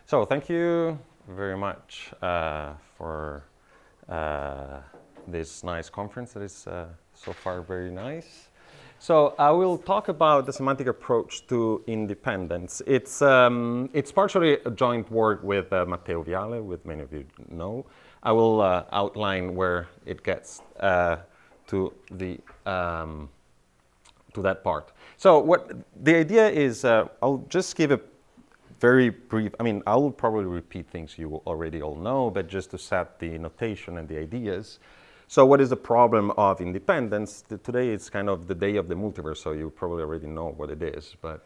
So thank you very much for this nice conference that is so far very nice. So I will talk about the semantic approach to independence. It's partially a joint work with Matteo Viale, with many of you know. I will outline where it gets to that part. So what the idea is, I'll just give a very brief, I will probably repeat things you already all know, but just to set the notation and the ideas. So what is the problem of independence? Today it's kind of the day of the multiverse, so you probably already know what it is. But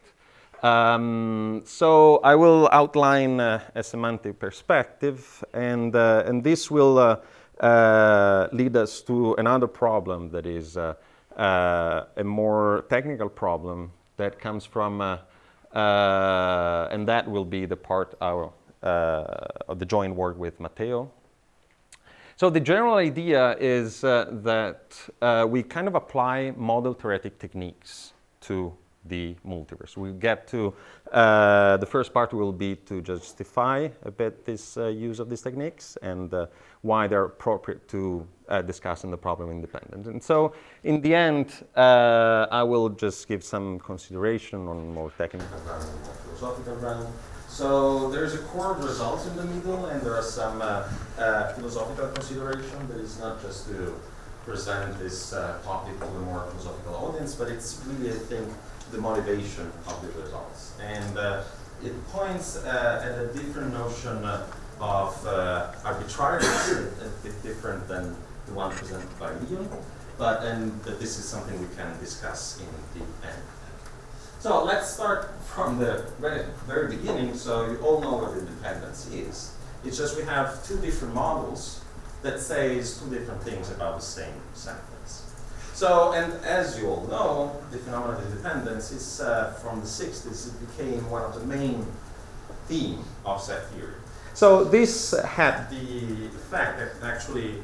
so I will outline a semantic perspective, and this will lead us to another problem that is a more technical problem that comes from and that will be the part of the joint work with Matteo. So the general idea is that we kind of apply model theoretic techniques to the multiverse. We get to, the first part will be to justify a bit this use of these techniques and why they're appropriate to discussing the problem of independence. And so in the end, I will just give some consideration on more technical ground and more philosophical ground. So there's a core of results in the middle, and there are some philosophical consideration that is not just to present this topic to a more philosophical audience, but it's really, I think, the motivation of the results. And it points at a different notion of arbitrariness, a bit different than the one presented by Leon, and that this is something we can discuss in the end. So let's start from the very beginning. So you all know what independence is. It's just we have two different models that says two different things about the same sentence. So, and as you all know, the phenomenon of independence is from the 60s. It became one of the main themes of set theory. So this had the effect that actually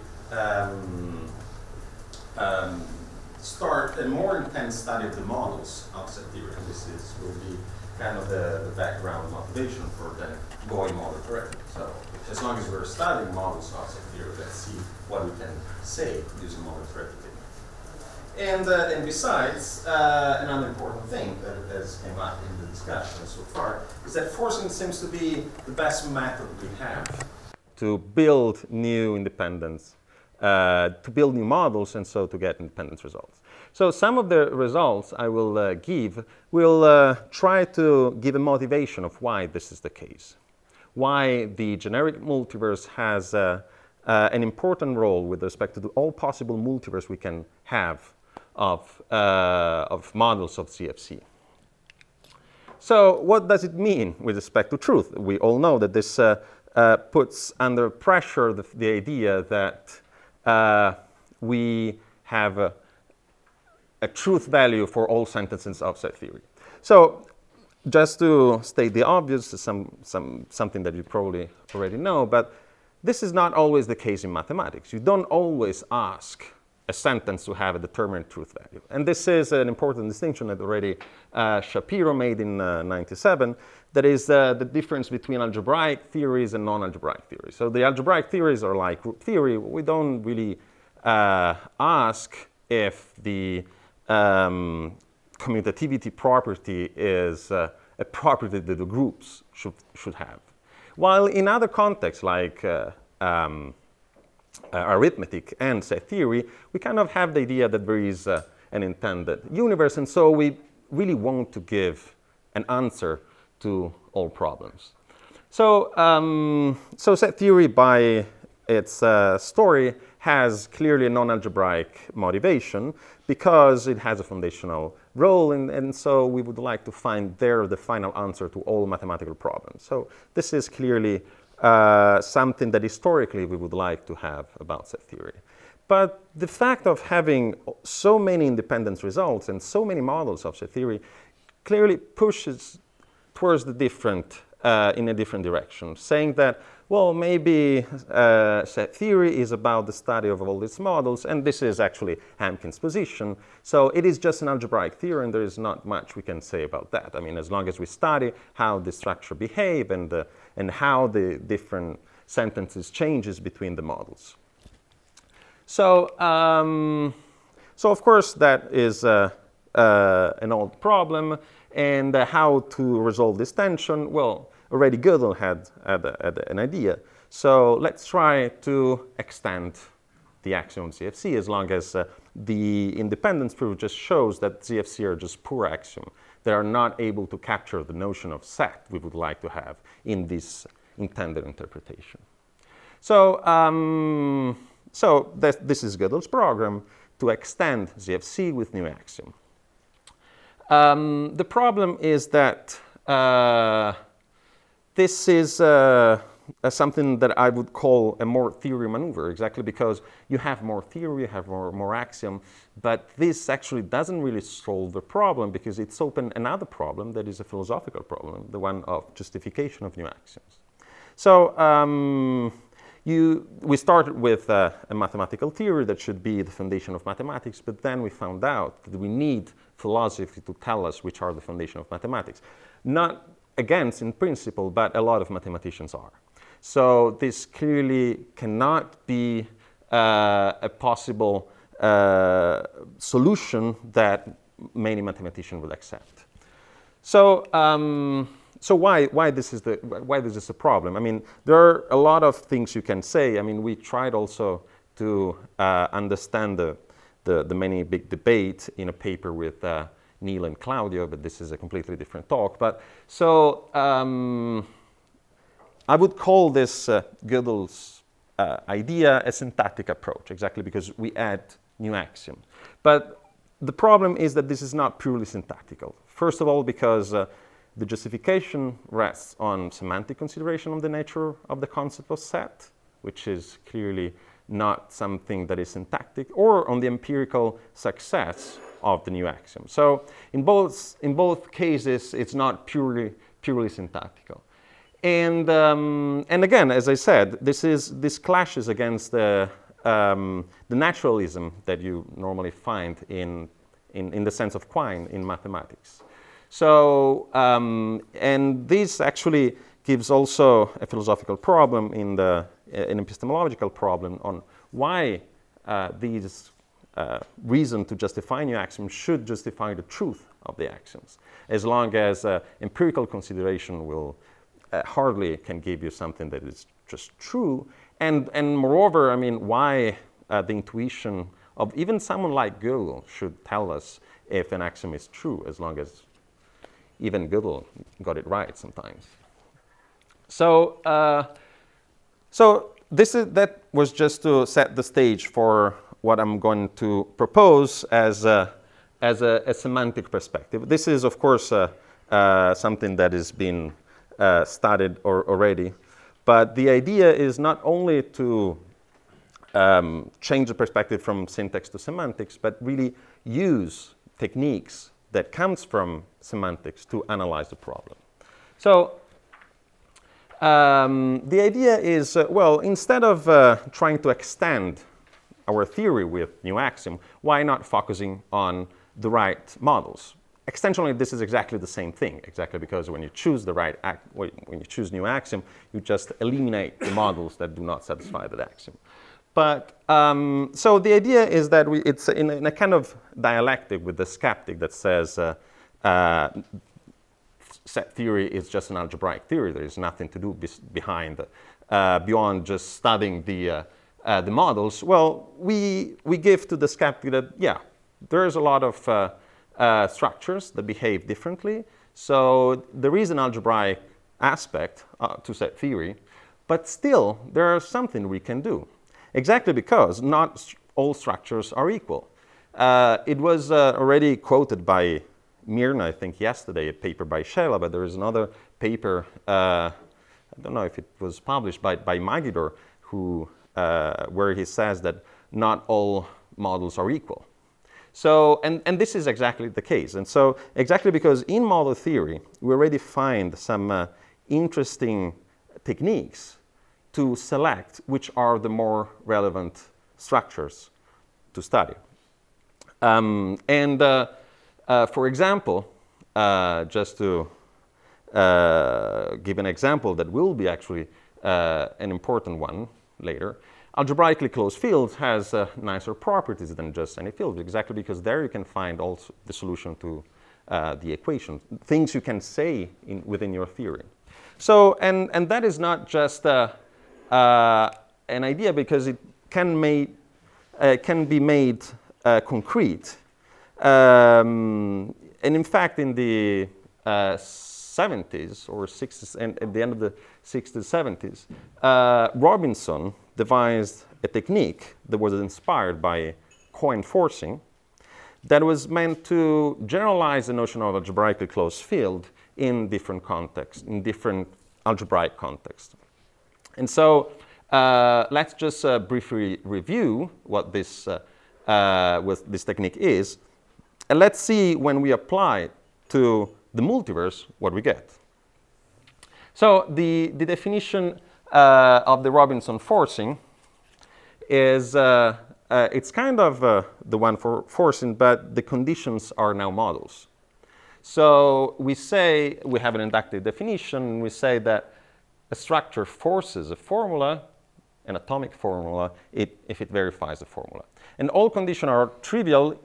start a more intense study of the models of set theory. And this will be kind of the background motivation for then going model theoretic. So as long as we're studying models of set theory, let's see what we can say using model theoretic. And besides, another important thing that has come up in the discussion so far is that forcing seems to be the best method we have to build new independence, to build new models, and so to get independence results. So some of the results I will give will try to give a motivation of why this is the case, why the generic multiverse has an important role with respect to all possible multiverse we can have of models of CFC. So what does it mean with respect to truth? We all know that this puts under pressure the idea that we have a truth value for all sentences of set theory. So just to state the obvious, something that you probably already know, but this is not always the case in mathematics. You don't always ask a sentence to have a determinate truth value. And this is an important distinction that already Shapiro made in 97, that is the difference between algebraic theories and non-algebraic theories. So the algebraic theories are like group theory. We don't really ask if the commutativity property is a property that the groups should have. While in other contexts, like arithmetic and set theory, we kind of have the idea that there is an intended universe, and so we really want to give an answer to all problems. So, so set theory by its story has clearly a non-algebraic motivation because it has a foundational role, and so we would like to find there the final answer to all mathematical problems. So this is clearly something that historically we would like to have about set theory. But the fact of having so many independent results and so many models of set theory clearly pushes towards the different in a different direction, saying that, well, maybe set theory is about the study of all these models, and this is actually Hamkin's position. So it is just an algebraic theory, and there is not much we can say about that. I mean, as long as we study how the structure behave and how the different sentences changes between the models. So, so of course, that is an old problem. And how to resolve this tension? Well, already Gödel had an idea. So let's try to extend the axiom of ZFC as long as the independence proof just shows that ZFC are just poor axioms that are not able to capture the notion of set we would like to have in this intended interpretation. So, this is Gödel's program to extend ZFC with new axiom. The problem is that this is something that I would call a more theory maneuver, exactly because you have more theory, you have more axiom, but this actually doesn't really solve the problem because it's open another problem that is a philosophical problem, the one of justification of new axioms. So we started with a mathematical theory that should be the foundation of mathematics, but then we found out that we need philosophy to tell us which are the foundation of mathematics. Not against in principle, but a lot of mathematicians are. So this clearly cannot be a possible solution that many mathematicians will accept. So, so why this is a problem? I mean, there are a lot of things you can say. I mean, we tried also to understand the many big debate in a paper with Neil and Claudio, but this is a completely different talk. But so I would call this Gödel's idea a syntactic approach, exactly because we add new axiom. But the problem is that this is not purely syntactical. First of all, because the justification rests on semantic consideration of the nature of the concept of set, which is clearly not something that is syntactic, or on the empirical success of the new axiom. So in both cases, it's not purely syntactical. And again, as I said, this clashes against the naturalism that you normally find in the sense of Quine in mathematics. So, and this actually gives also a philosophical problem an epistemological problem on why these reason to justify new axioms should justify the truth of the axioms, as long as empirical consideration will hardly can give you something that is just true. And moreover, I mean, why the intuition of even someone like Gödel should tell us if an axiom is true, as long as even Gödel got it right sometimes. So, that was just to set the stage for what I'm going to propose as a semantic perspective. This is, of course, something that has been studied already, but the idea is not only to change the perspective from syntax to semantics, but really use techniques that comes from semantics to analyze the problem. So the idea is, well, instead of trying to extend our theory with new axiom, why not focusing on the right models? Extensionally, this is exactly the same thing, exactly because when you choose the right when you choose new axiom, you just eliminate the models that do not satisfy that axiom. But so the idea is that it's in a kind of dialectic with the skeptic that says set theory is just an algebraic theory. There is nothing to do behind beyond just studying the models. Well, we give to the skeptic that there is a lot of structures that behave differently. So there is an algebraic aspect to set theory, but still there is something we can do. Exactly because not all structures are equal. It was already quoted by Myrna, I think yesterday, a paper by Shela, but there is another paper, I don't know if it was published by Magidor, where he says that not all models are equal. So, and this is exactly the case. And so exactly because in model theory, we already find some interesting techniques to select which are the more relevant structures to study. For example, just to give an example that will be actually an important one later, algebraically closed fields has nicer properties than just any field, exactly because there you can find also the solution to the equation, things you can say within your theory. So, and that is not just an idea, because it can be made concrete. And in fact, in the 70s or 60s, and at the end of the 60s, 70s, Robinson devised a technique that was inspired by coin forcing that was meant to generalize the notion of algebraically closed field in different contexts, in different algebraic contexts. And so let's just briefly review what this technique is. And let's see, when we apply it to the multiverse, what we get. So the definition of the Robinson forcing is, it's kind of the one for forcing, but the conditions are now models. So we say, we have an inductive definition, we say that a structure forces a formula, an atomic formula, if it verifies the formula. And all conditions are trivial,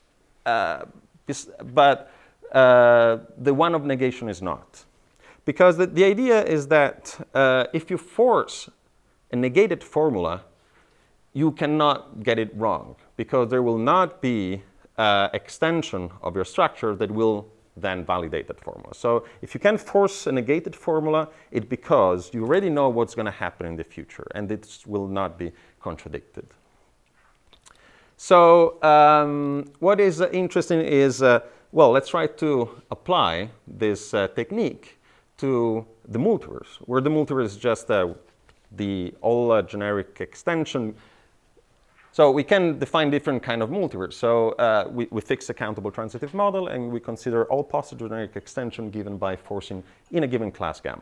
but the one of negation is not. Because the idea is that if you force a negated formula, you cannot get it wrong, because there will not be extension of your structure that will then validate that formula. So if you can force a negated formula, it's because you already know what's going to happen in the future, and it will not be contradicted. So what is interesting is, well, let's try to apply this technique to the multiverse, where the multiverse is just the all generic extension. So we can define different kind of multiverse. So we fix a countable transitive model, and we consider all possible generic extension given by forcing in a given class gamma.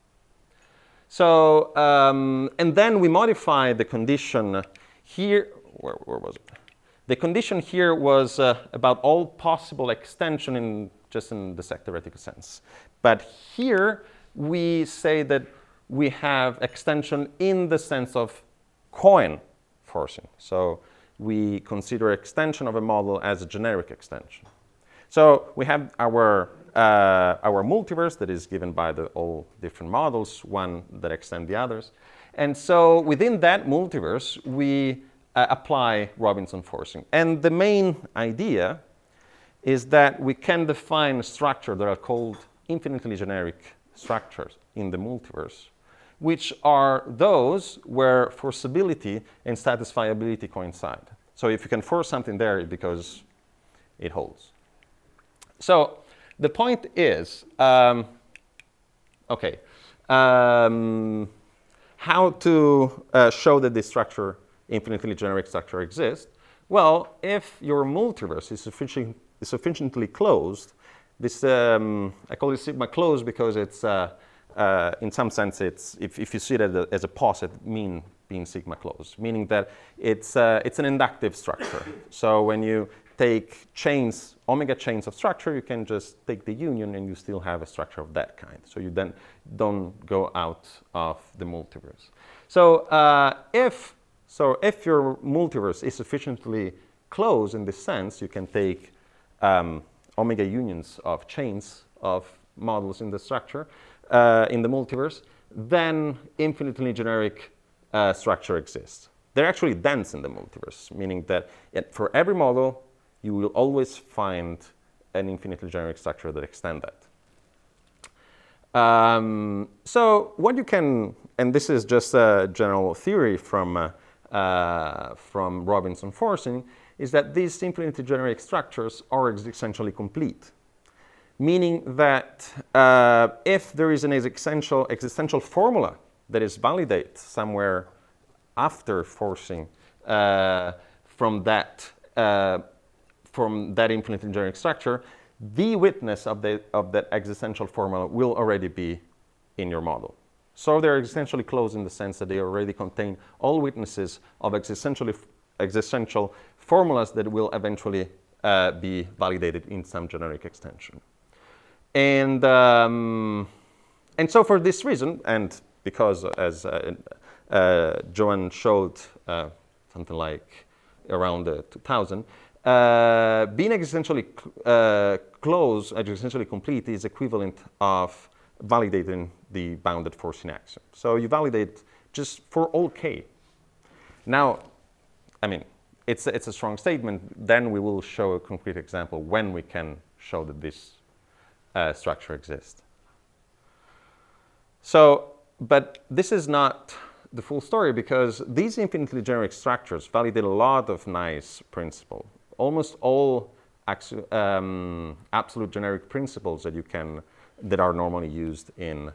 So, and then we modify the condition here. Where was it? The condition here was about all possible extension just in the set theoretical sense. But here we say that we have extension in the sense of coin forcing. So we consider extension of a model as a generic extension. So we have our multiverse that is given by all different models, one that extend the others. And so within that multiverse, we apply Robinson forcing. And the main idea is that we can define structures that are called infinitely generic structures in the multiverse, which are those where forcibility and satisfiability coincide. So if you can force something there, it's because it holds. So the point is, how to show that this structure, infinitely generic structure, exists? Well, if your multiverse is sufficiently closed, this I call it sigma closed because it's in some sense it's if you see it as a poset mean being sigma closed, meaning that it's an inductive structure. So when you take chains, omega chains of structure, you can just take the union and you still have a structure of that kind. So you then don't go out of the multiverse. So if your multiverse is sufficiently closed in this sense, you can take omega unions of chains of models in the structure, in the multiverse, then infinitely generic structure exists. They're actually dense in the multiverse, meaning that for every model, you will always find an infinitely generic structure that extends that. So what you can, and this is just a general theory from Robinson forcing, is that these infinitely generic structures are essentially complete. Meaning that if there is an existential formula that is validated somewhere after forcing from that infinitely generic structure, the witness of that existential formula will already be in your model. So they're existentially closed in the sense that they already contain all witnesses of existential formulas that will eventually be validated in some generic extension. And so for this reason, and because as Johan showed something like around 2000, being existentially closed, existentially complete is equivalent of validating the bounded forcing axiom. So you validate just for all k. Now, I mean, it's a strong statement. Then we will show a concrete example when we can show that this structure exists. So, but this is not the full story, because these infinitely generic structures validate a lot of nice principles. Almost all absolute generic principles that are normally used in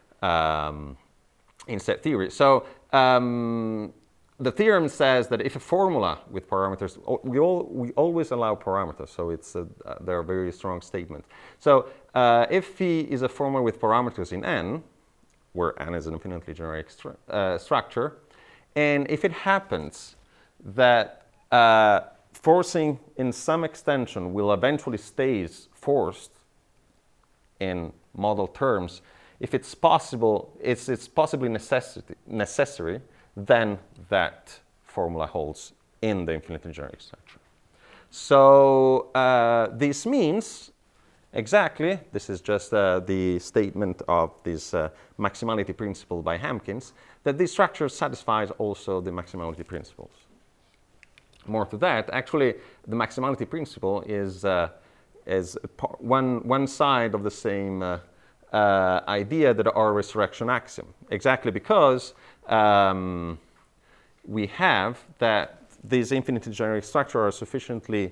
set theory. So the theorem says that if a formula with parameters, we always allow parameters, so they're a very strong statement. So if phi is a formula with parameters in n, where n is an infinitely generic structure, and if it happens that forcing in some extension will eventually stays forced in model terms, if it's possible, it's possibly necessary, then that formula holds in the infinitely generic structure. So this means exactly, this is just the statement of this maximality principle by Hampkins, that this structure satisfies also the maximality principles. More to that, actually, the maximality principle is one side of the same idea that our resurrection axiom, exactly because we have that these infinitely generic structures are sufficiently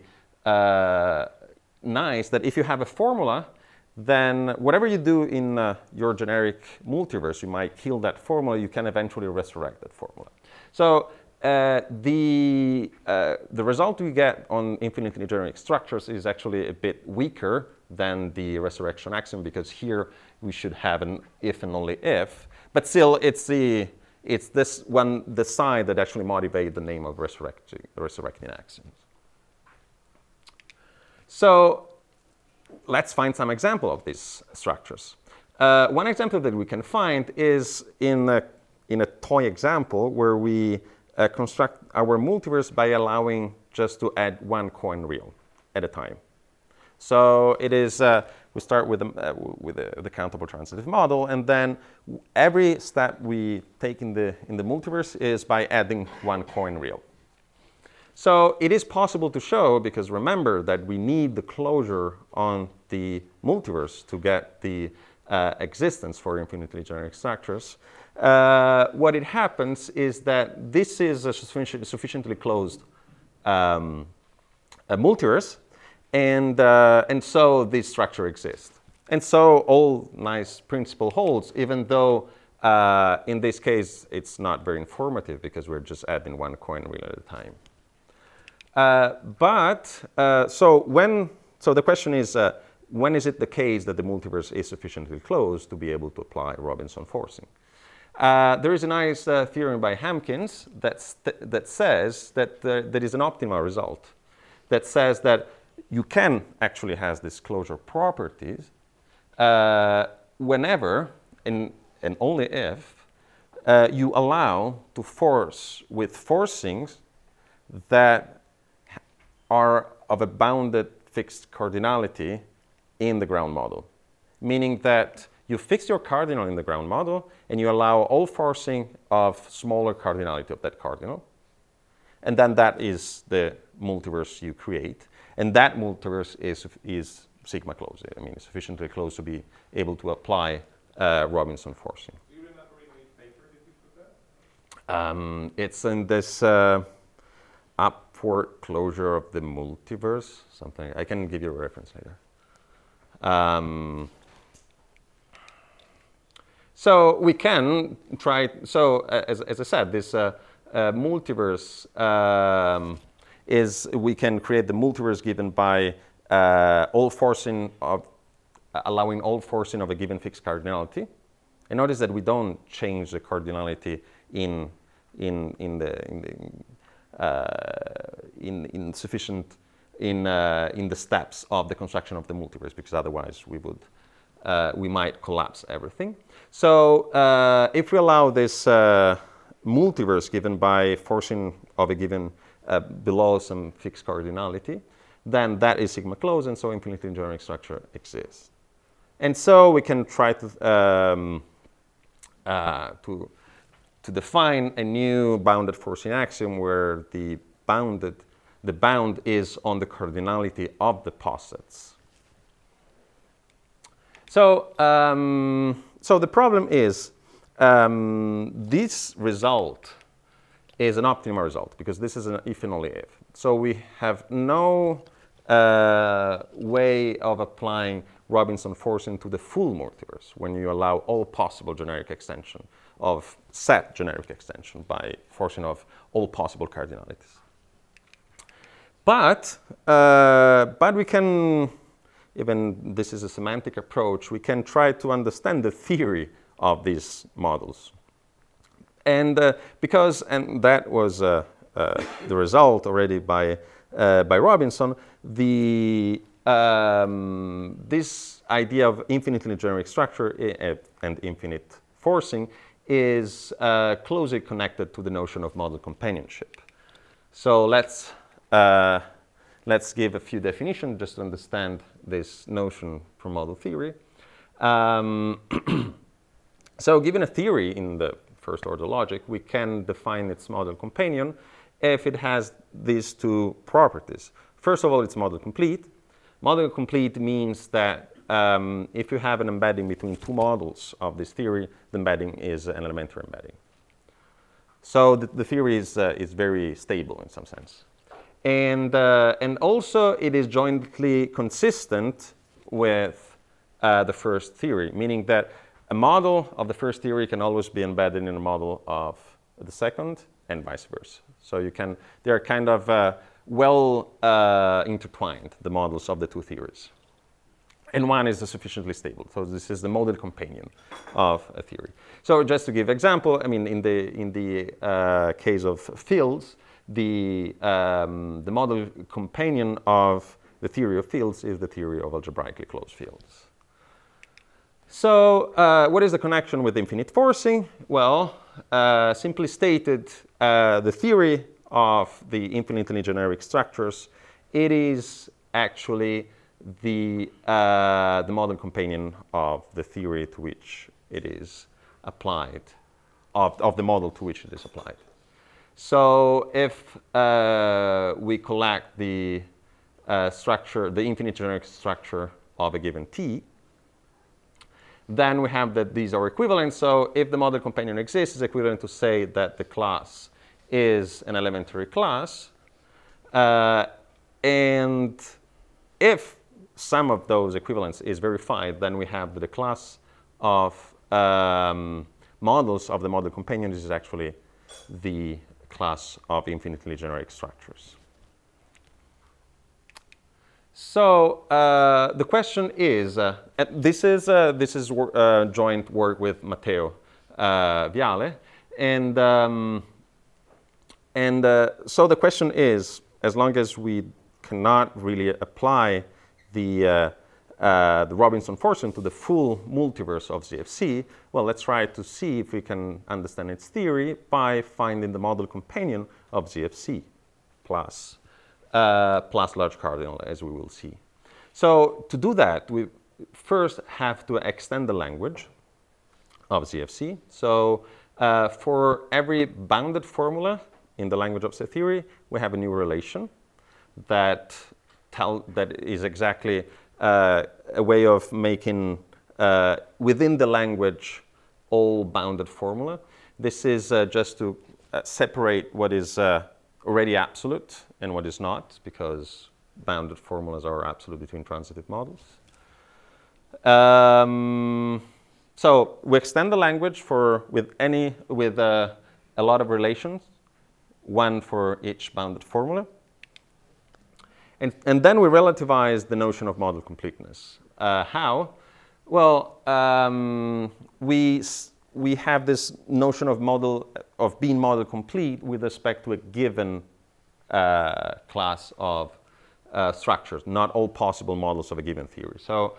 nice that if you have a formula, then whatever you do in your generic multiverse, you might kill that formula, you can eventually resurrect that formula. So the result we get on infinitely generic structures is actually a bit weaker than the resurrection axiom, because here we should have an if and only if, but still it's the side that actually motivates the name of resurrecting axioms. So let's find some example of these structures. One example that we can find is in a toy example where we construct our multiverse by allowing just to add one coin reel at a time. So it is, we start with the countable transitive model, and then every step we take in the multiverse is by adding one coin reel. So it is possible to show, because remember that we need the closure on the multiverse to get the existence for infinitely generic structures. What it happens is that this is a sufficiently closed multiverse, and so this structure exists. And so all nice principle holds, even though in this case it's not very informative, because we're just adding one coin reel at a time. So the question is, when is it the case that the multiverse is sufficiently closed to be able to apply Robinson forcing? There is a nice theorem by Hampkins that says that there is an optimal result that says that you can actually have these closure properties whenever, and only if, you allow to force with forcings that are of a bounded fixed cardinality in the ground model. Meaning that you fix your cardinal in the ground model and you allow all forcing of smaller cardinality of that cardinal. And then that is the multiverse you create. And that multiverse is sigma closed. I mean, it's sufficiently close to be able to apply Robinson forcing. Do you remember in which paper did you put that? It's in this upward closure of the multiverse, something. I can give you a reference later. So we can try, so as I said, this multiverse we can create the multiverse given by allowing all forcing of a given fixed cardinality. And notice that we don't change the cardinality in the steps of the construction of the multiverse, because otherwise we might collapse everything. So if we allow this multiverse given by forcing of a given below some fixed cardinality, then that is sigma closed, and so infinitely generic structure exists. And so we can try to define a new bounded forcing axiom where the bound is on the cardinality of the posets. So, so the problem is this result is an optimal result, because this is an if and only if. So we have no way of applying Robinson forcing to the full multiverse when you allow all possible generic extension of set generic extension by forcing of all possible cardinalities. But we can, even this is a semantic approach, we can try to understand the theory of these models. And and that was the result already by Robinson, this idea of infinitely generic structure and infinite forcing is closely connected to the notion of model companionship. So let's give a few definitions just to understand this notion from model theory. So given a theory in the first order logic, we can define its model companion if it has these two properties. First of all, it's model complete. Model complete means that if you have an embedding between two models of this theory, the embedding is an elementary embedding. So the theory is very stable in some sense. And also it is jointly consistent with the first theory, meaning that a model of the first theory can always be embedded in a model of the second and vice versa. So they are kind of well intertwined, the models of the two theories. And one is sufficiently stable. So this is the model companion of a theory. So just to give example, I mean, in the case of fields, the model companion of the theory of fields is the theory of algebraically closed fields. So what is the connection with infinite forcing? Well, simply stated, the theory of the infinitely generic structures, it is actually the model companion of the theory to which it is applied, of the model to which it is applied. So if we collect the structure, the infinite generic structure of a given T, then we have that these are equivalent. So if the model companion exists, it's equivalent to say that the class is an elementary class. And if some of those equivalents is verified, then we have that the class of models of the model companion is actually the class of infinitely generic structures. So the question is, this is joint work with Matteo Viale, and so the question is, as long as we cannot really apply the Robinson forcing to the full multiverse of ZFC, well, let's try to see if we can understand its theory by finding the model companion of ZFC plus large cardinal, as we will see. So to do that, we first have to extend the language of ZFC. So for every bounded formula in the language of set theory, we have a new relation that is exactly a way of making within the language all bounded formula. This is just to separate what is already absolute and what is not, because bounded formulas are absolute between transitive models. So we extend the language with a lot of relations, one for each bounded formula. And then we relativize the notion of model completeness. How? Well, we have this notion of being model complete with respect to a given class of structures, not all possible models of a given theory. So,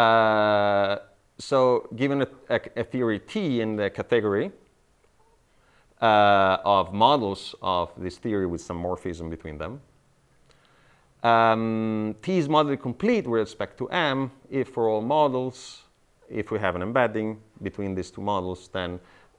given a theory T in the category of models of this theory with some morphism between them, T is model complete with respect to M if for all models, if we have an embedding between these two models, then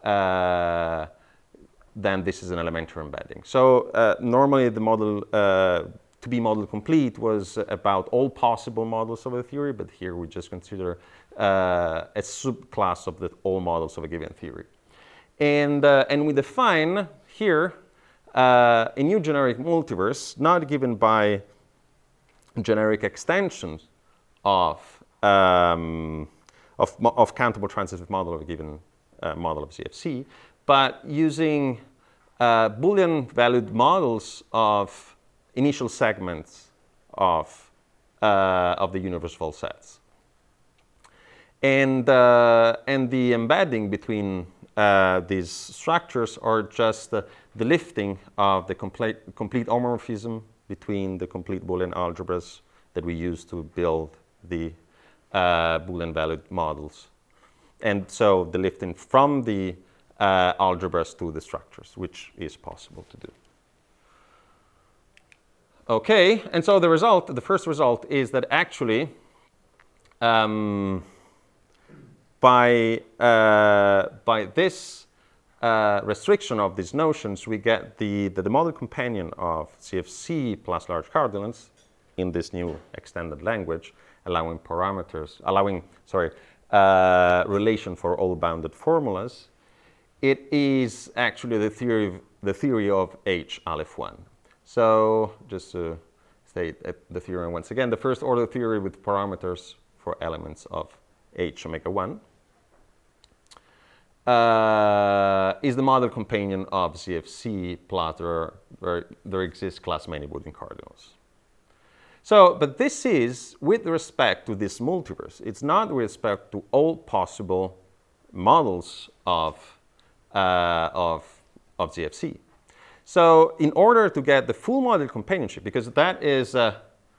this is an elementary embedding. So normally the model to be model complete was about all possible models of a theory, but here we just consider a subclass of all models of a given theory. And we define here a new generic multiverse, not given by generic extensions of countable transitive model of a given model of CFC, but using Boolean valued models of initial segments of the universe of all sets. And the embedding between these structures are just the lifting of the complete homomorphism between the complete Boolean algebras that we use to build the Boolean valued models. And so the lifting from the algebras to the structures, which is possible to do. Okay, and so the first result is that actually by this restriction of these notions, we get the model companion of CFC plus large cardinals in this new extended language, allowing relation for all bounded formulas. It is actually the theory of H aleph 1. So just to state the theorem once again, the first order theory with parameters for elements of H omega 1 is the model companion of CFC plus where there exists class many Boolean cardinals. So, but this is with respect to this multiverse. It's not with respect to all possible models of CFC. So, in order to get the full model companionship, because that is the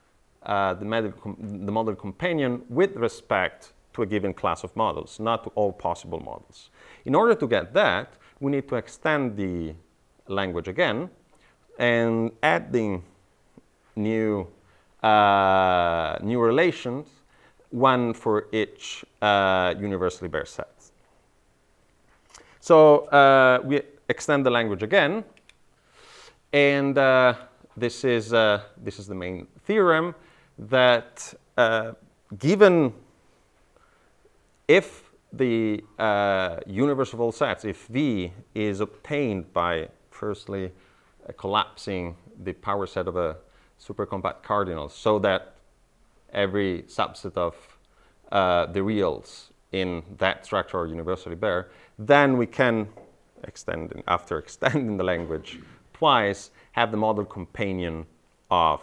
model companion with respect to a given class of models, not to all possible models. In order to get that, we need to extend the language again and adding new relations, one for each universally bare set. So we extend the language again, and this is the main theorem that given if the universe of all sets, if V is obtained by firstly collapsing the power set of a supercompact cardinal so that every subset of the reals in that structure are universally bare, then we can, after extending the language twice, have the model companion of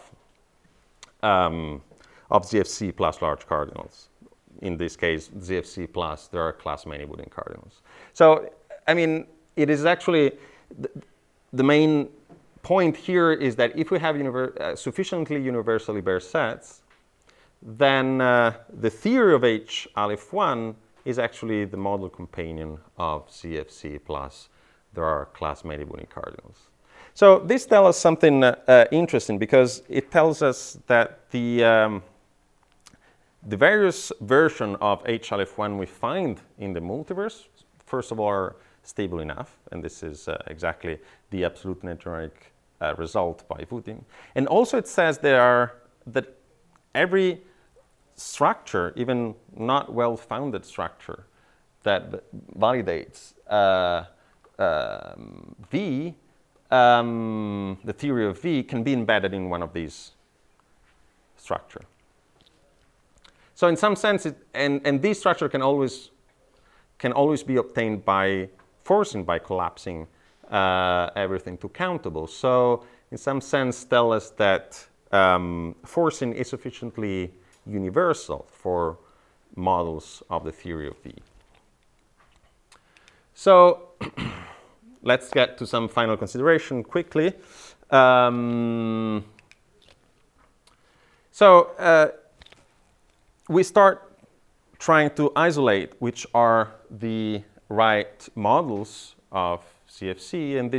ZFC plus large cardinals. In this case, ZFC plus, there are class many Boolean cardinals. So, I mean, it is actually, the main point here is that if we have sufficiently universally bare sets, then the theory of H aleph 1 is actually the model companion of CFC plus there are class many Boolean cardinals. So this tells us something interesting, because it tells us that the various version of H aleph 1 we find in the multiverse, first of all, are stable enough, and this is exactly the absolute net generic result by Wooten. And also it says that every structure, even not well-founded structure, that validates V, the theory of V, can be embedded in one of these structures. So in some sense, and this structure can always be obtained by forcing, by collapsing everything to countable. So in some sense, tell us that forcing is sufficiently universal for models of the theory of V. So let's get to some final consideration quickly. We start trying to isolate which are the right models of CFC, and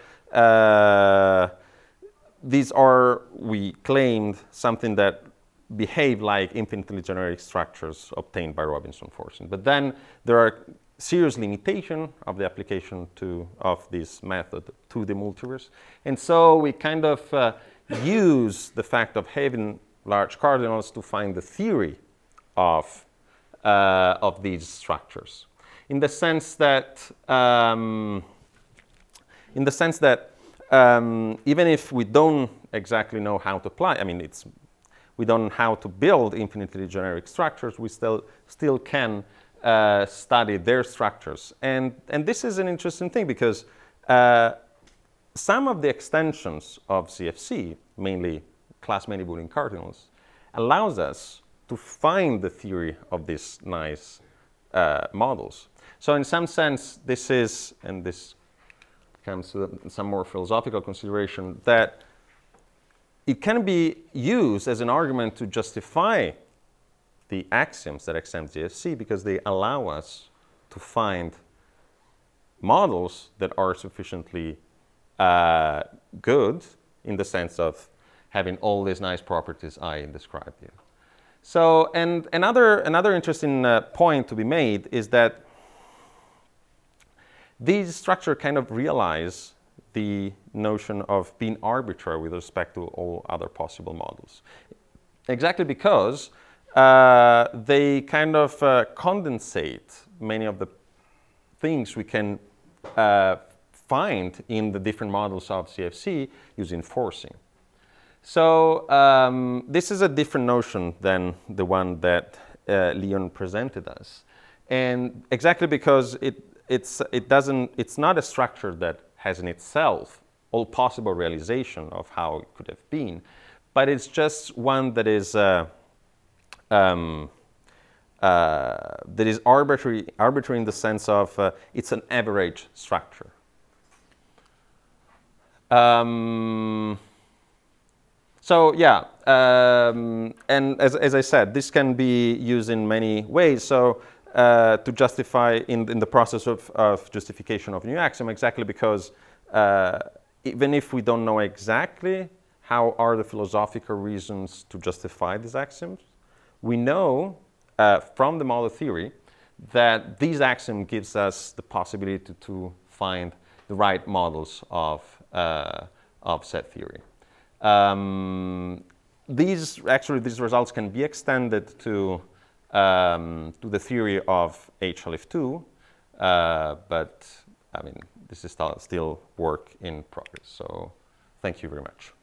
these are, we claimed, something that behave like infinitely generic structures obtained by Robinson forcing. But then there are serious limitations of the application of this method to the multiverse. And so we kind of use the fact of having large cardinals to find the theory of these structures. In the sense that, even if we don't exactly know how to apply, I mean, we don't know how to build infinitely generic structures, we still can study their structures. And this is an interesting thing because some of the extensions of CFC, mainly class many Boolean cardinals, allows us to find the theory of these nice models. So in some sense, this is, and this comes to some more philosophical consideration, that it can be used as an argument to justify the axioms that extend CFC because they allow us to find models that are sufficiently good in the sense of having all these nice properties I described here. So, and another interesting point to be made is that these structures kind of realize the notion of being arbitrary with respect to all other possible models. Exactly because they kind of condensate many of the things we can find in the different models of CFC using forcing. So this is a different notion than the one that Leon presented us. And exactly because it's not a structure that has in itself all possible realization of how it could have been, but it's just one that is arbitrary in the sense of it's an average structure. So yeah, and as I said, this can be used in many ways. So to justify in the process of justification of new axiom, exactly because even if we don't know exactly how are the philosophical reasons to justify these axioms, we know from the model theory that these axioms gives us the possibility to find the right models of set theory. These results can be extended to the theory of H-Halif2, but I mean, this is still work in progress. So thank you very much.